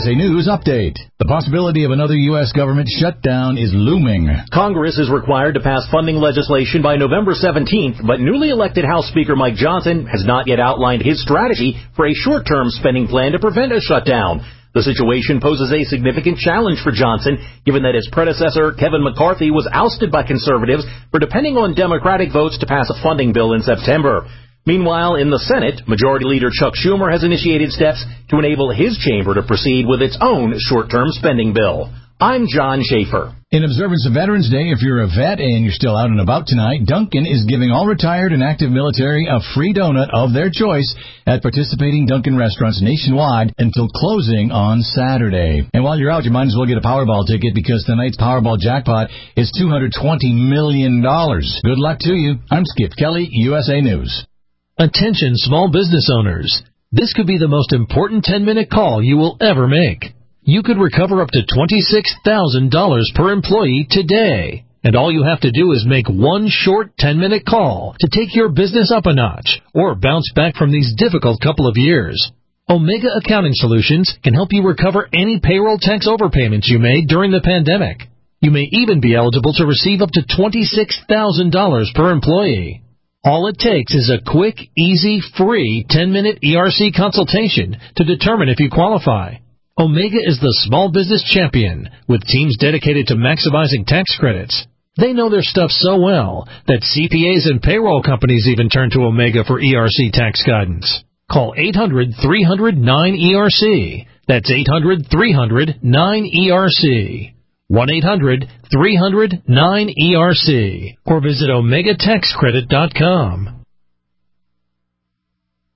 USA News Update. The possibility of another U.S. government shutdown is looming. Congress is required to pass funding legislation by November 17th, but newly elected House Speaker Mike Johnson has not yet outlined his strategy for a short-term spending plan to prevent a shutdown. The situation poses a significant challenge for Johnson, given that his predecessor, Kevin McCarthy, was ousted by conservatives for depending on Democratic votes to pass a funding bill in September. Meanwhile, in the Senate, Majority Leader Chuck Schumer has initiated steps to enable his chamber to proceed with its own short-term spending bill. I'm John Schaefer. In observance of Veterans Day, if you're a vet and you're still out and about tonight, Dunkin' is giving all retired and active military a free donut of their choice at participating Dunkin' restaurants nationwide until closing on Saturday. And while you're out, you might as well get a Powerball ticket because tonight's Powerball jackpot is $220 million. Good luck to you. I'm Skip Kelly, USA News. Attention small business owners. This could be the most important 10-minute call you will ever make. You could recover up to $26,000 per employee today. And all you have to do is make one short 10-minute call to take your business up a notch or bounce back from these difficult couple of years. Omega Accounting Solutions can help you recover any payroll tax overpayments you made during the pandemic. You may even be eligible to receive up to $26,000 per employee. All it takes is a quick, easy, free 10-minute ERC consultation to determine if you qualify. Omega is the small business champion with teams dedicated to maximizing tax credits. They know their stuff so well that CPAs and payroll companies even turn to Omega for ERC tax guidance. Call 800-300-9ERC. That's 800-300-9ERC. 1-800-300-9ERC. Or visit OmegaTaxCredit.com.